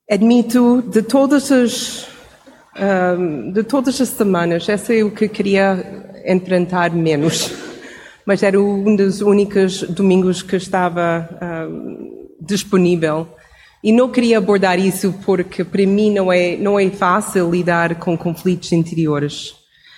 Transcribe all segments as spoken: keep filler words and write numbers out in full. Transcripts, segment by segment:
Admito, de todas as, um, de todas as semanas, essa é o que queria enfrentar menos. Mas era um dos únicos domingos que estava um, disponível. E não queria abordar isso porque, para mim, não é, não é fácil lidar com conflitos interiores.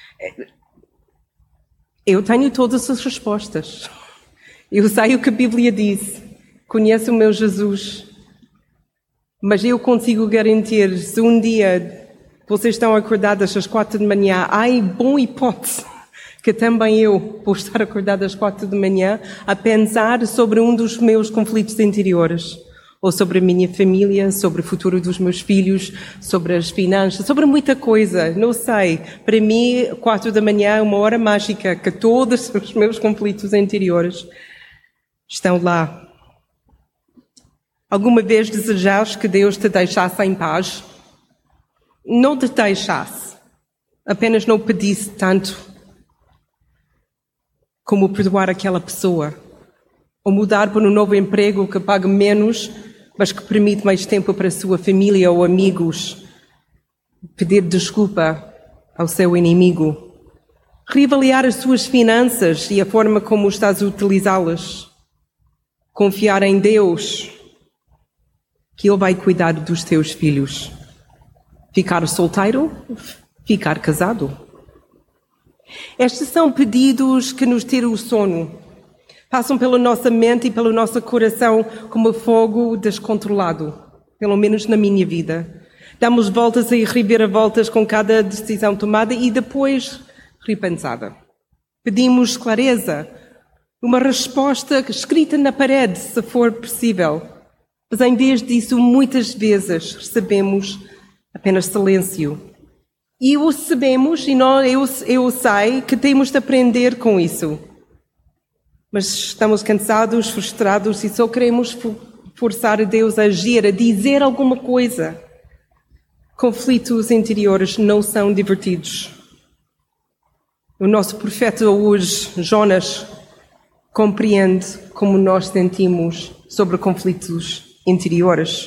Eu tenho todas as respostas. Eu sei o que a Bíblia diz. Conheço o meu Jesus. Mas eu consigo garantir, se um dia vocês estão acordadas às quatro de manhã, há boa hipótese que também eu vou estar acordada às quatro de manhã a pensar sobre um dos meus conflitos interiores. Ou sobre a minha família, sobre o futuro dos meus filhos, sobre as finanças, sobre muita coisa. Não sei. Para mim, quatro da manhã é uma hora mágica que todos os meus conflitos interiores estão lá. Alguma vez desejaste que Deus te deixasse em paz? Não te deixasse. Apenas não pedisse tanto como perdoar aquela pessoa. Ou mudar para um novo emprego que pague menos, mas que permite mais tempo para a sua família ou amigos. Pedir desculpa ao seu inimigo. Reavaliar as suas finanças e a forma como estás a utilizá-las. Confiar em Deus, que Ele vai cuidar dos teus filhos. Ficar solteiro, ficar casado. Estes são pedidos que nos tiram o sono. Passam pela nossa mente e pelo nosso coração como fogo descontrolado. Pelo menos na minha vida. Damos voltas e reviravoltas com cada decisão tomada e depois repensada. Pedimos clareza. Uma resposta escrita na parede, se for possível. Mas em vez disso, muitas vezes recebemos apenas silêncio. E o sabemos, e nós, eu, eu sei que temos de aprender com isso. Mas estamos cansados, frustrados e só queremos forçar a Deus a agir, a dizer alguma coisa. Conflitos interiores não são divertidos. O nosso profeta hoje, Jonas, compreende como nós sentimos sobre conflitos interiores.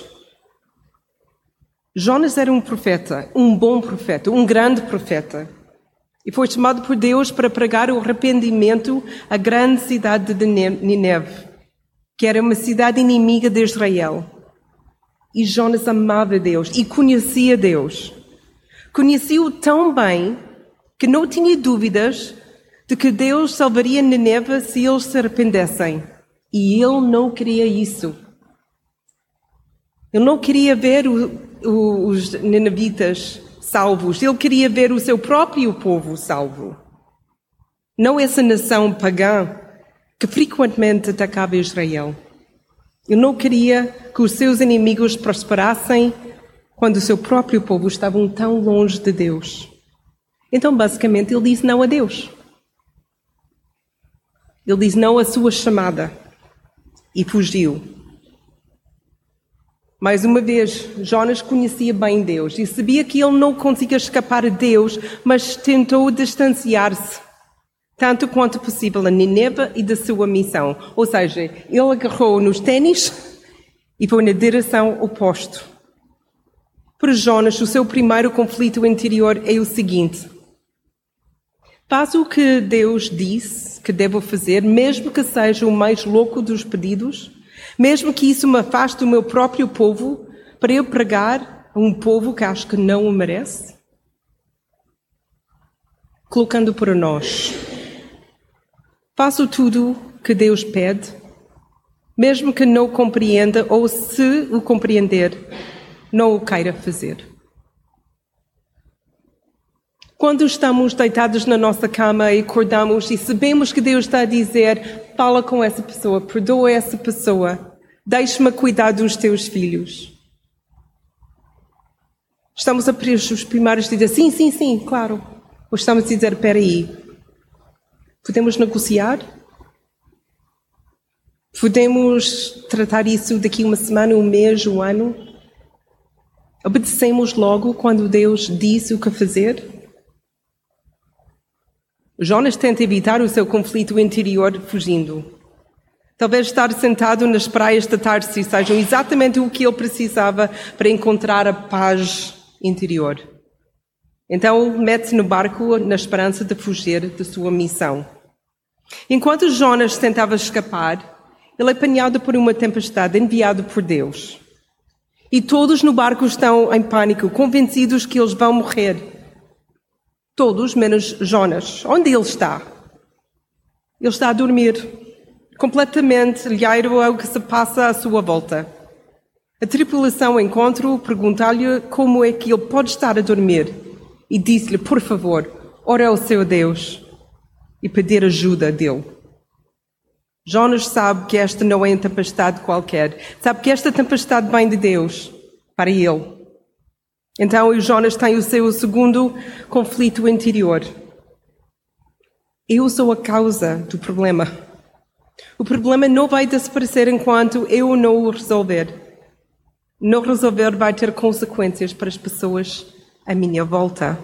Jonas era um profeta, um bom profeta, um grande profeta. E foi chamado por Deus para pregar o arrependimento à grande cidade de Nínive, que era uma cidade inimiga de Israel. E Jonas amava Deus e conhecia Deus. Conhecia-o tão bem que não tinha dúvidas de que Deus salvaria Nínive se eles se arrependessem. E ele não queria isso. Ele não queria ver o, o, os ninivitas salvos. Ele queria ver o seu próprio povo salvo. Não essa nação pagã que frequentemente atacava Israel. Ele não queria que os seus inimigos prosperassem quando o seu próprio povo estava tão longe de Deus. Então, basicamente, ele disse não a Deus. Ele disse não à sua chamada e fugiu. Mais uma vez, Jonas conhecia bem Deus e sabia que ele não conseguia escapar a Deus, mas tentou distanciar-se tanto quanto possível a Nínive e da sua missão. Ou seja, ele agarrou nos ténis e foi na direção oposta. Para Jonas, o seu primeiro conflito interior é o seguinte: faço o que Deus disse que devo fazer, mesmo que seja o mais louco dos pedidos, mesmo que isso me afaste do meu próprio povo, para eu pregar a um povo que acho que não o merece? Colocando para nós, faço tudo que Deus pede, mesmo que não compreenda ou, se o compreender, não o queira fazer. Quando estamos deitados na nossa cama e acordamos e sabemos que Deus está a dizer, fala com essa pessoa, perdoa essa pessoa, deixa-me cuidar dos teus filhos. Estamos a os primeiros a dizer, sim, sim, sim, claro. Ou estamos a dizer, espera aí, podemos negociar? Podemos tratar isso daqui uma semana, um mês, um ano? Obedecemos logo quando Deus disse o que fazer? Jonas tenta evitar o seu conflito interior fugindo. Talvez estar sentado nas praias de Tarsis sejam exatamente o que ele precisava para encontrar a paz interior. Então, mete-se no barco na esperança de fugir da sua missão. Enquanto Jonas tentava escapar, ele é apanhado por uma tempestade enviada por Deus. E todos no barco estão em pânico, convencidos que eles vão morrer. Todos, menos Jonas. Onde ele está? Ele está a dormir, completamente alheio ao que se passa à sua volta. A tripulação encontra-o, pergunta-lhe como é que ele pode estar a dormir. E disse-lhe, por favor, ore ao seu Deus e pedir ajuda dele. Jonas sabe que esta não é uma tempestade qualquer. Sabe que esta tempestade vem de Deus para ele. Então, Jonas tem o seu segundo conflito interior. Eu sou a causa do problema. O problema não vai desaparecer enquanto eu não o resolver. Não resolver vai ter consequências para as pessoas à minha volta.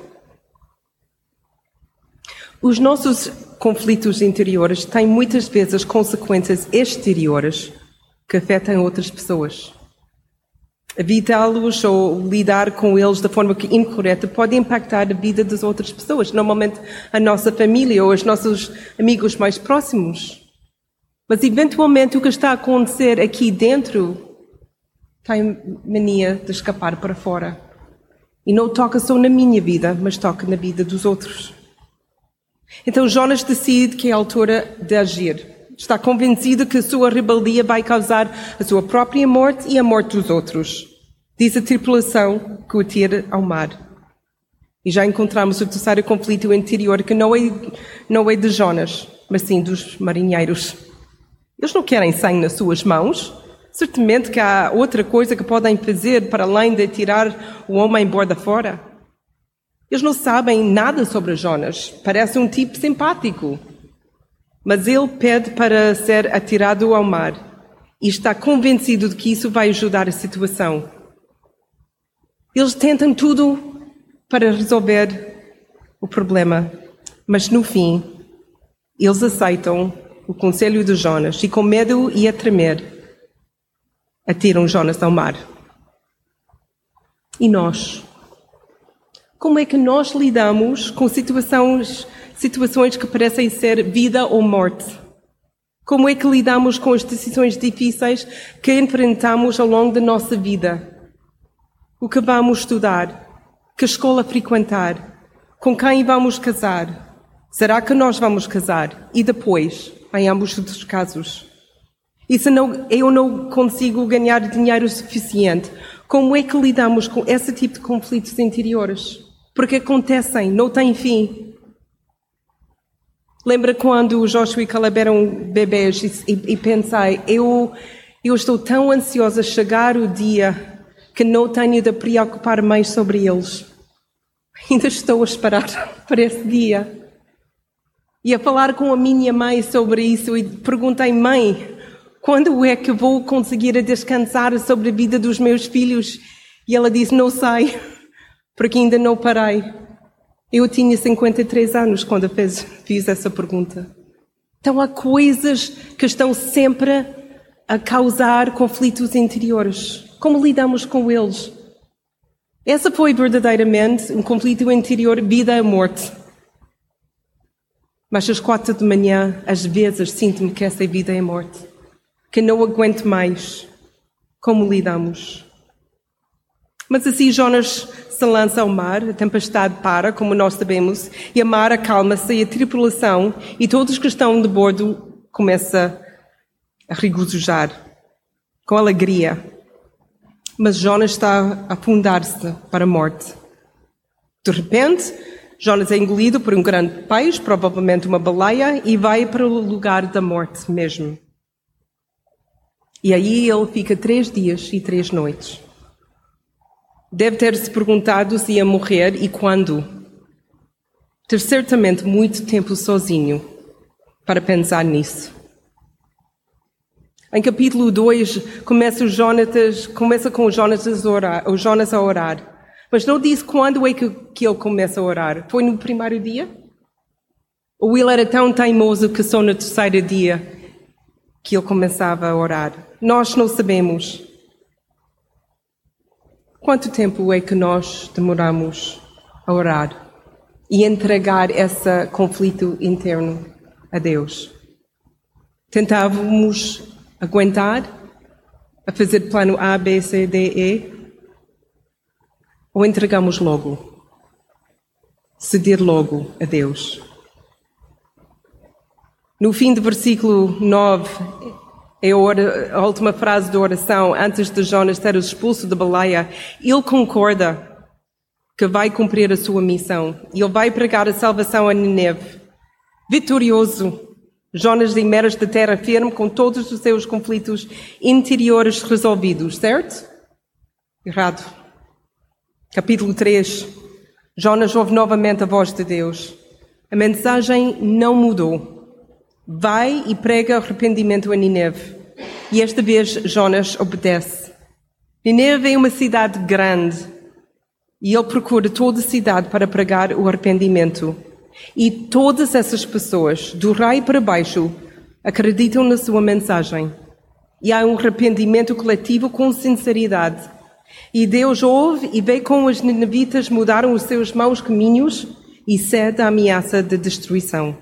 Os nossos conflitos interiores têm muitas vezes consequências exteriores que afetam outras pessoas. Evitá-los ou lidar com eles da forma que incorreta pode impactar a vida das outras pessoas, normalmente a nossa família ou os nossos amigos mais próximos. Mas eventualmente o que está a acontecer aqui dentro tem mania de escapar para fora. E não toca só na minha vida, mas toca na vida dos outros. Então Jonas decide que é a altura de agir. Está convencido que a sua rebeldia vai causar a sua própria morte e a morte dos outros. Diz a tripulação que o tira ao mar. E já encontramos o terceiro conflito interior, que não é, não é de Jonas, mas sim dos marinheiros. Eles não querem sangue nas suas mãos. Certamente que há outra coisa que podem fazer para além de tirar o homem borda fora. Eles não sabem nada sobre Jonas. Parece um tipo simpático. Mas ele pede para ser atirado ao mar. E está convencido de que isso vai ajudar a situação. Eles tentam tudo para resolver o problema. Mas no fim, eles aceitam o conselho de Jonas. E com medo e a tremer, atiram Jonas ao mar. E nós? Como é que nós lidamos com situações, situações que parecem ser vida ou morte? Como é que lidamos com as decisões difíceis que enfrentamos ao longo da nossa vida? O que vamos estudar? Que escola frequentar? Com quem vamos casar? Será que nós vamos casar? E depois, em ambos os casos? E se não, eu não consigo ganhar dinheiro suficiente, como é que lidamos com esse tipo de conflitos interiores? Porque acontecem, não têm fim. Lembra quando o Joshua e Caleb eram bebês e, e, e pensei, eu, eu estou tão ansiosa a chegar o dia que não tenho de preocupar mais sobre eles. Ainda estou a esperar para esse dia. E a falar com a minha mãe sobre isso e perguntei, mãe, quando é que vou conseguir descansar sobre a vida dos meus filhos? E ela disse, não sei, porque ainda não parei. Eu tinha cinquenta e três anos quando fez, fiz essa pergunta. Então há coisas que estão sempre a causar conflitos interiores. Como lidamos com eles? Essa foi verdadeiramente um conflito interior, vida e morte. Mas às quatro da manhã, às vezes, sinto-me que essa é vida e morte. Que não aguento mais. Como lidamos? Mas assim Jonas se lança ao mar, a tempestade para, como nós sabemos, e a mar acalma-se e a tripulação e todos que estão de bordo começam a regozijar, com alegria. Mas Jonas está a afundar-se para a morte. De repente, Jonas é engolido por um grande peixe, provavelmente uma baleia, e vai para o lugar da morte mesmo. E aí ele fica três dias e três noites. Deve ter-se perguntado se ia morrer e quando. Ter certamente muito tempo sozinho para pensar nisso. Em capítulo dois, começa, o Jonas, começa com o Jonas, a orar, o Jonas a orar. Mas não diz quando é que, que ele começa a orar. Foi no primeiro dia? Ou ele era tão teimoso que só no terceiro dia que ele começava a orar. Nós não sabemos. Quanto tempo é que nós demoramos a orar e entregar esse conflito interno a Deus? Tentávamos aguentar a fazer plano A, B, C, D, E? Ou entregamos logo? Ceder logo a Deus? No fim do versículo nove, é a última frase da oração, antes de Jonas ser expulso da baleia, ele concorda que vai cumprir a sua missão. E ele vai pregar a salvação a Nínive. Vitorioso, Jonas emerge da terra firme com todos os seus conflitos interiores resolvidos, certo? Errado. Capítulo três. Jonas ouve novamente a voz de Deus. A mensagem não mudou. Vai e prega arrependimento a Nínive. E esta vez Jonas obedece. Nínive é uma cidade grande. E ele procura toda a cidade para pregar o arrependimento. E todas essas pessoas, do rei para baixo, acreditam na sua mensagem. E há um arrependimento coletivo com sinceridade. E Deus ouve e vê como os ninivitas mudaram os seus maus caminhos e cede à ameaça de destruição.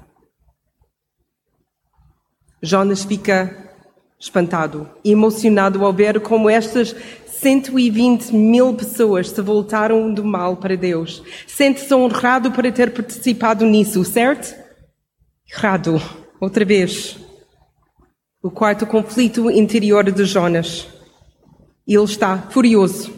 Jonas fica espantado, emocionado ao ver como estas cento e vinte mil pessoas se voltaram do mal para Deus. Sente-se honrado por ter participado nisso, certo? Errado. Outra vez. O quarto conflito interior de Jonas. Ele está furioso.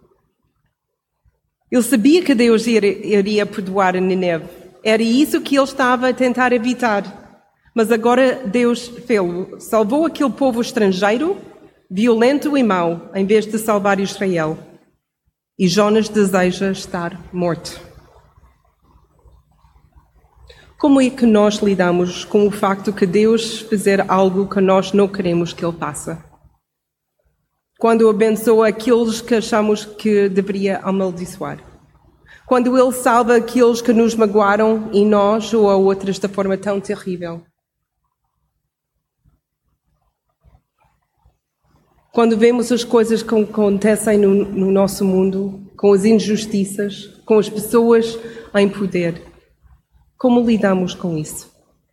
Ele sabia que Deus iria perdoar a Nínive. Era isso que ele estava a tentar evitar. Mas agora Deus fê-lo. Salvou aquele povo estrangeiro, violento e mau, em vez de salvar Israel. E Jonas deseja estar morto. Como é que nós lidamos com o facto que Deus fizer algo que nós não queremos que Ele faça? Quando abençoa aqueles que achamos que deveria amaldiçoar? Quando Ele salva aqueles que nos magoaram em nós ou a outras de forma tão terrível? Quando vemos as coisas que acontecem no, no nosso mundo, com as injustiças, com as pessoas em poder, como lidamos com isso?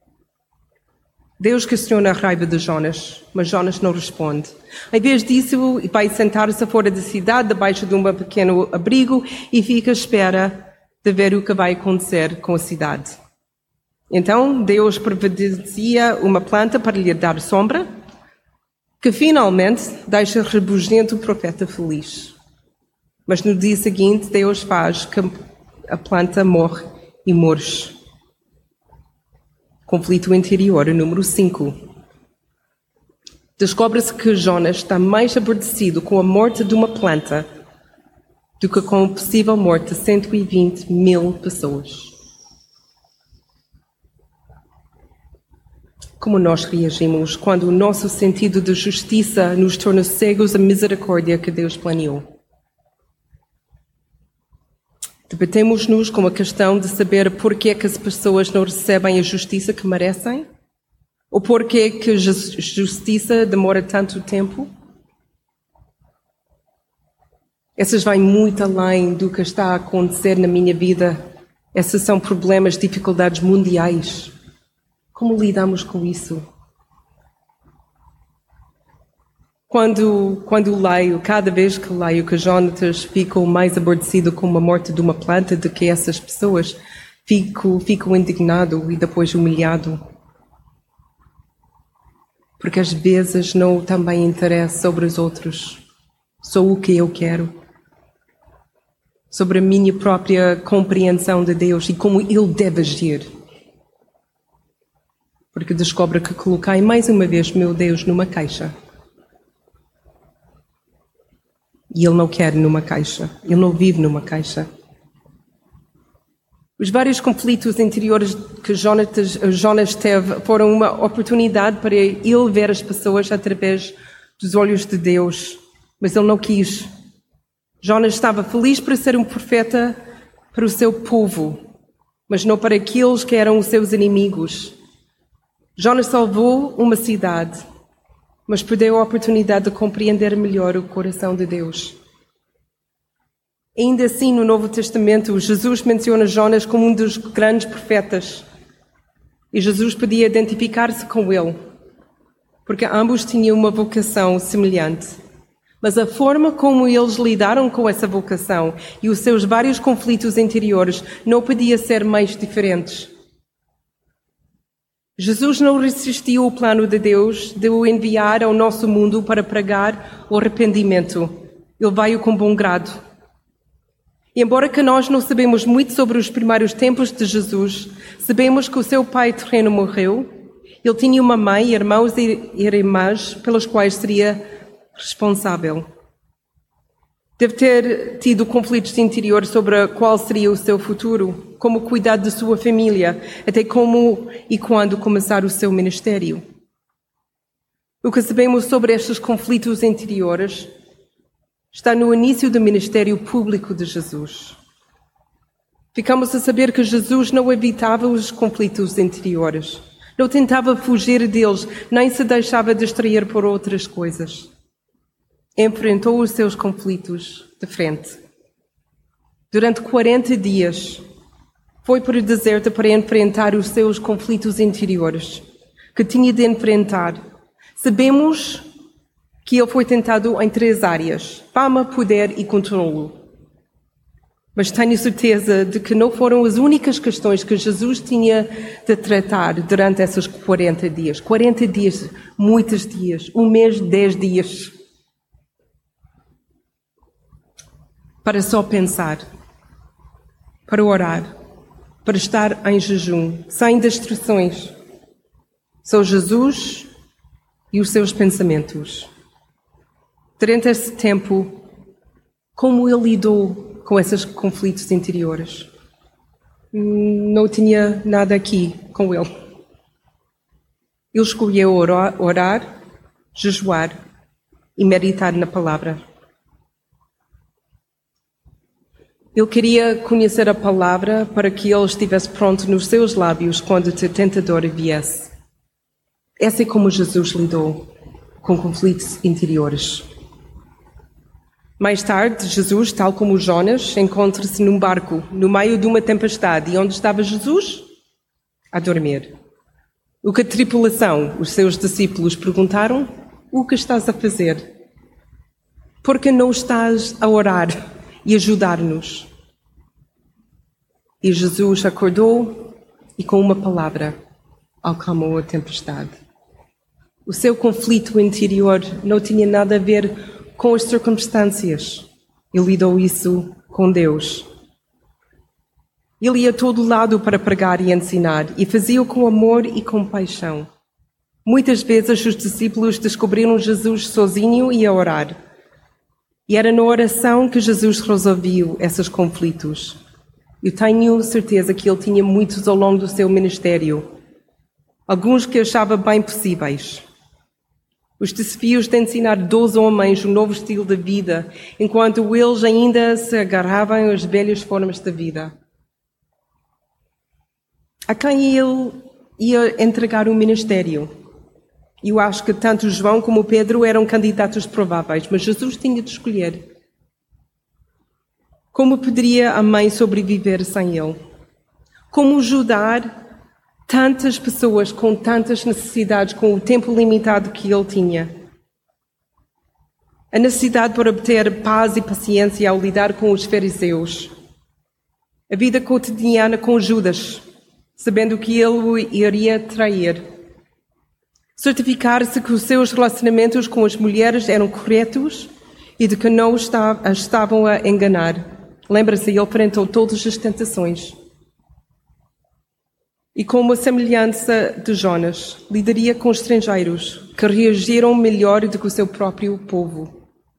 Deus questiona a raiva de Jonas, mas Jonas não responde. Em vez disso, vai sentar-se fora da cidade, debaixo de um pequeno abrigo, e fica à espera de ver o que vai acontecer com a cidade. Então, Deus providencia uma planta para lhe dar sombra, que finalmente deixa rebugento o profeta feliz. Mas no dia seguinte, Deus faz que a planta morre e murche. Conflito interior, número cinco. Descobre-se que Jonas está mais aborrecido com a morte de uma planta do que com a possível morte de cento e vinte mil pessoas. Como nós reagimos quando o nosso sentido de justiça nos torna cegos à misericórdia que Deus planeou? Debatemos-nos com a questão de saber porquê é que as pessoas não recebem a justiça que merecem? Ou porquê é que a justiça demora tanto tempo? Essas vão muito além do que está a acontecer na minha vida. Esses são problemas, dificuldades mundiais. Como lidamos com isso? Quando, quando leio, cada vez que leio que Jonas ficou mais aborrecido com a morte de uma planta do que essas pessoas, fico, fico indignado e depois humilhado. Porque às vezes não também interessa sobre os outros, só o que eu quero. Sobre a minha própria compreensão de Deus e como Ele deve agir. Porque descobre que coloquei mais uma vez meu Deus numa caixa. E Ele não quer numa caixa. Ele não vive numa caixa. Os vários conflitos interiores que Jonas, Jonas teve foram uma oportunidade para ele ver as pessoas através dos olhos de Deus. Mas ele não quis. Jonas estava feliz por ser um profeta para o seu povo, mas não para aqueles que eram os seus inimigos. Jonas salvou uma cidade, mas perdeu a oportunidade de compreender melhor o coração de Deus. Ainda assim, no Novo Testamento, Jesus menciona Jonas como um dos grandes profetas. E Jesus podia identificar-se com ele, porque ambos tinham uma vocação semelhante. Mas a forma como eles lidaram com essa vocação e os seus vários conflitos interiores não podia ser mais diferentes. Jesus não resistiu ao plano de Deus de o enviar ao nosso mundo para pregar o arrependimento. Ele veio com bom grado. E embora que nós não sabemos muito sobre os primeiros tempos de Jesus, sabemos que o seu pai terreno morreu. Ele tinha uma mãe, irmãos e irmãs pelos quais seria responsável. Deve ter tido conflitos interiores sobre qual seria o seu futuro, como cuidar de sua família, até como e quando começar o seu ministério. O que sabemos sobre estes conflitos interiores está no início do ministério público de Jesus. Ficamos a saber que Jesus não evitava os conflitos interiores, não tentava fugir deles, nem se deixava distrair por outras coisas. Enfrentou os seus conflitos de frente. Durante quarenta dias, foi para o deserto para enfrentar os seus conflitos interiores, que tinha de enfrentar. Sabemos que ele foi tentado em três áreas: fama, poder e controlo. Mas tenho certeza de que não foram as únicas questões que Jesus tinha de tratar durante esses quarenta dias. quarenta dias, muitos dias, um mês, dez dias. Para só pensar, para orar, para estar em jejum, sem distrações. São Jesus e os seus pensamentos. Durante esse tempo, como ele lidou com esses conflitos interiores? Não tinha nada aqui com ele. Ele escolheu orar, orar, jejuar e meditar na palavra. Ele queria conhecer a palavra para que ele estivesse pronto nos seus lábios quando o tentador viesse. Essa é como Jesus lidou com conflitos interiores. Mais tarde, Jesus, tal como Jonas, encontra-se num barco, no meio de uma tempestade. E onde estava Jesus? A dormir. O que a tripulação, os seus discípulos, perguntaram? O que estás a fazer? Por que não estás a orar e ajudar-nos? E Jesus acordou e, com uma palavra, acalmou a tempestade. O seu conflito interior não tinha nada a ver com as circunstâncias. Ele lidou isso com Deus. Ele ia a todo lado para pregar e ensinar, e fazia-o com amor e compaixão. Muitas vezes os discípulos descobriram Jesus sozinho e a orar. E era na oração que Jesus resolveu esses conflitos. Eu tenho certeza que ele tinha muitos ao longo do seu ministério. Alguns que achava bem possíveis. Os desafios de ensinar doze homens um novo estilo de vida, enquanto eles ainda se agarravam às velhas formas da vida. A quem ele ia entregar o ministério? Eu acho que tanto João como Pedro eram candidatos prováveis, mas Jesus tinha de escolher. Como poderia a mãe sobreviver sem ele? Como ajudar tantas pessoas com tantas necessidades, com o tempo limitado que ele tinha? A necessidade por obter paz e paciência ao lidar com os fariseus. A vida cotidiana com Judas, sabendo que ele o iria trair. Certificar-se que os seus relacionamentos com as mulheres eram corretos e de que não as estavam a enganar. Lembra-se, ele enfrentou todas as tentações. E como a semelhança de Jonas, lidaria com estrangeiros que reagiram melhor do que o seu próprio povo.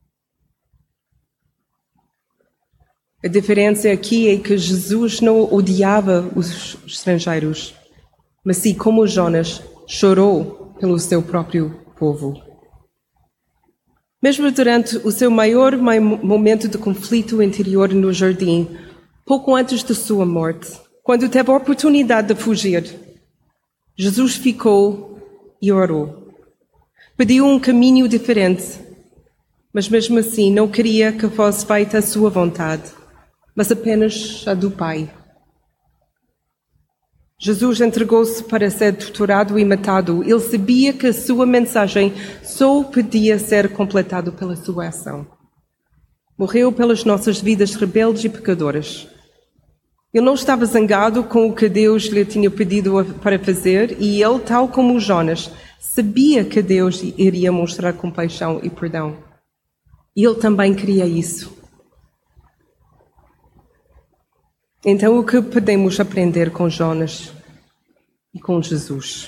A diferença aqui é que Jesus não odiava os estrangeiros, mas sim, como Jonas, chorou pelo seu próprio povo. Mesmo durante o seu maior momento de conflito interior no jardim, pouco antes de sua morte, quando teve a oportunidade de fugir, Jesus ficou e orou. Pediu um caminho diferente, mas mesmo assim não queria que fosse feita a sua vontade, mas apenas a do Pai. Jesus entregou-se para ser torturado e matado. Ele sabia que a sua mensagem só podia ser completada pela sua ação. Morreu pelas nossas vidas rebeldes e pecadoras. Ele não estava zangado com o que Deus lhe tinha pedido para fazer e ele, tal como Jonas, sabia que Deus iria mostrar compaixão e perdão. E ele também queria isso. Então, o que podemos aprender com Jonas e com Jesus?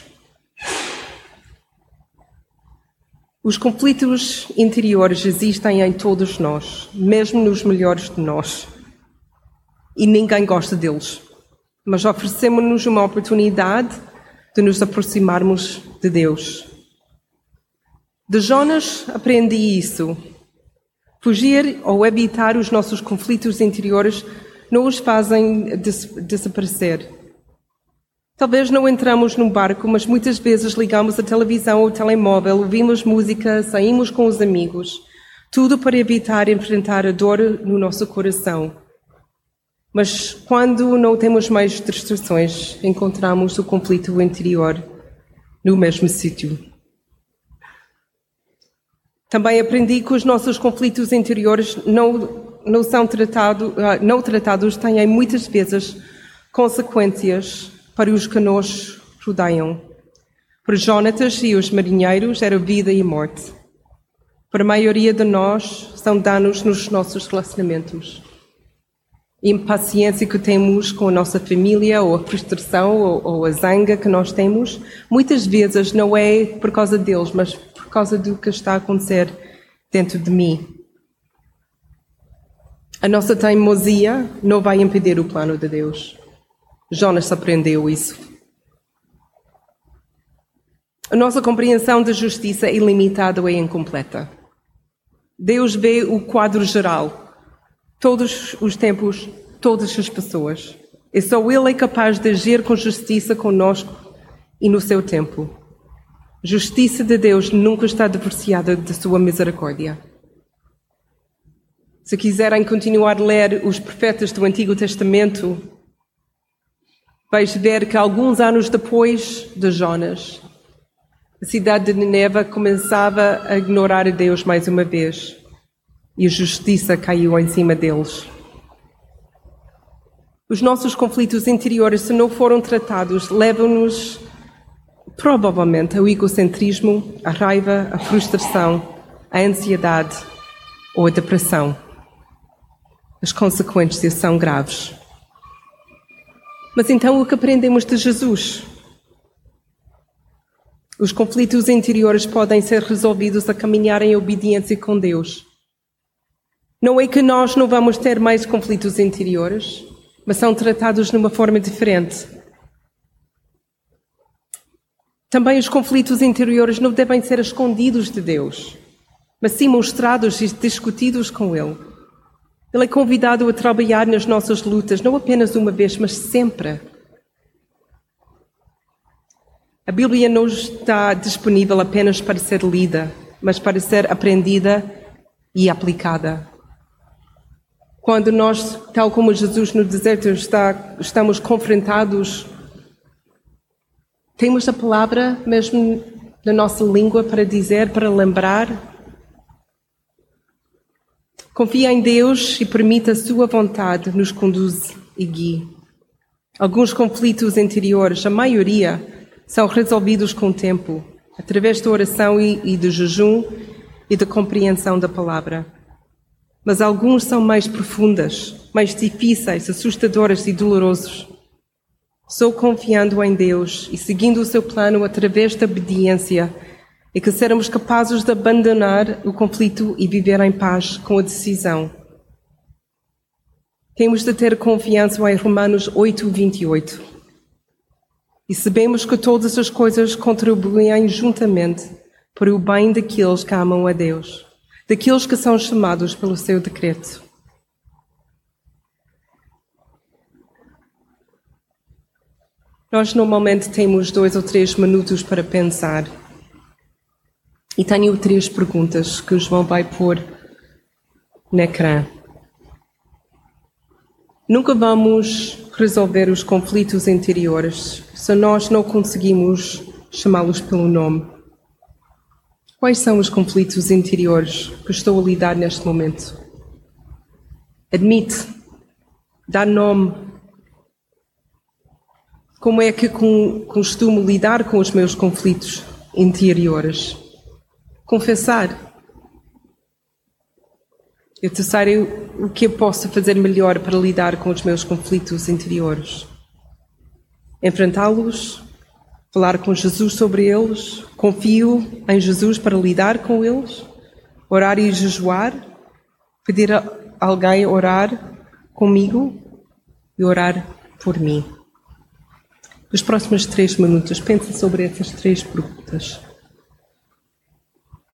Os conflitos interiores existem em todos nós, mesmo nos melhores de nós. E ninguém gosta deles. Mas oferecemos-nos uma oportunidade de nos aproximarmos de Deus. De Jonas aprendi isso. Fugir ou evitar os nossos conflitos interiores não os fazem des- desaparecer. Talvez não entramos num barco, mas muitas vezes ligamos a televisão ou o telemóvel, ouvimos música, saímos com os amigos. Tudo para evitar enfrentar a dor no nosso coração. Mas quando não temos mais distrações, encontramos o conflito interior no mesmo sítio. Também aprendi que os nossos conflitos interiores não, não são tratado, não tratados têm muitas vezes consequências para os que nos rodeiam. Para Jonatas e os marinheiros era vida e morte. Para a maioria de nós são danos nos nossos relacionamentos. A impaciência que temos com a nossa família, ou a frustração, ou, ou a zanga que nós temos, muitas vezes não é por causa deles, mas por causa do que está a acontecer dentro de mim. A nossa teimosia não vai impedir o plano de Deus. Jonas aprendeu isso. A nossa compreensão da justiça é ilimitada ou é incompleta. Deus vê o quadro geral. Todos os tempos, todas as pessoas. E só Ele é capaz de agir com justiça conosco e no seu tempo. A justiça de Deus nunca está divorciada de sua misericórdia. Se quiserem continuar a ler os profetas do Antigo Testamento, vais ver que alguns anos depois de Jonas, a cidade de Nineve começava a ignorar a Deus mais uma vez. E a justiça caiu em cima deles. Os nossos conflitos interiores, se não foram tratados, levam-nos provavelmente ao egocentrismo, à raiva, à frustração, à ansiedade ou à depressão. As consequências são graves. Mas então o que aprendemos de Jesus? Os conflitos interiores podem ser resolvidos a caminhar em obediência com Deus. Não é que nós não vamos ter mais conflitos interiores, mas são tratados de uma forma diferente. Também os conflitos interiores não devem ser escondidos de Deus, mas sim mostrados e discutidos com Ele. Ele é convidado a trabalhar nas nossas lutas, não apenas uma vez, mas sempre. A Bíblia não está disponível apenas para ser lida, mas para ser aprendida e aplicada. Quando nós, tal como Jesus no deserto, está, estamos confrontados, temos a palavra mesmo na nossa língua para dizer, para lembrar. Confia em Deus e permita a sua vontade nos conduz e guie. Alguns conflitos interiores, a maioria, são resolvidos com o tempo, através da oração e, e do jejum e da compreensão da palavra. Mas alguns são mais profundas, mais difíceis, assustadoras e dolorosos. Só confiando em Deus e seguindo o seu plano através da obediência é que seremos capazes de abandonar o conflito e viver em paz com a decisão. Temos de ter confiança em Romanos oito, vinte e oito. E sabemos que todas as coisas contribuem juntamente para o bem daqueles que amam a Deus, daqueles que são chamados pelo seu decreto. Nós normalmente temos dois ou três minutos para pensar. E tenho três perguntas que o João vai pôr no ecrã. Nunca vamos resolver os conflitos interiores se nós não conseguimos chamá-los pelo nome. Quais são os conflitos interiores que estou a lidar neste momento? Admite, dá nome. Como é que costumo lidar com os meus conflitos interiores? Confessar. E terceiro, o que eu posso fazer melhor para lidar com os meus conflitos interiores? Enfrentá-los, falar com Jesus sobre eles, confio em Jesus para lidar com eles, orar e jejuar, pedir a alguém orar comigo e orar por mim. Nos próximos três minutos, pense sobre essas três perguntas.